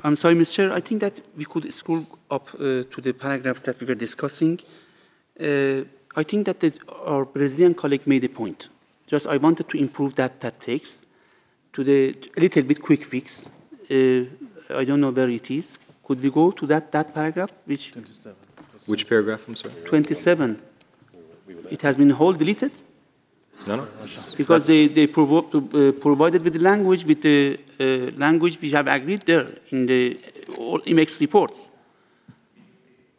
I'm sorry, Mr. Chair. I think that we could scroll up to the paragraphs that we were discussing. I think that our Brazilian colleague made a point. Just I wanted to improve that text to a little bit quick fix. I don't know where it is. Could we go to that paragraph? Which 27. Which paragraph, I'm sorry? 27. It has been whole deleted? No. Because they provided with the language we have agreed there in the all IMEX reports.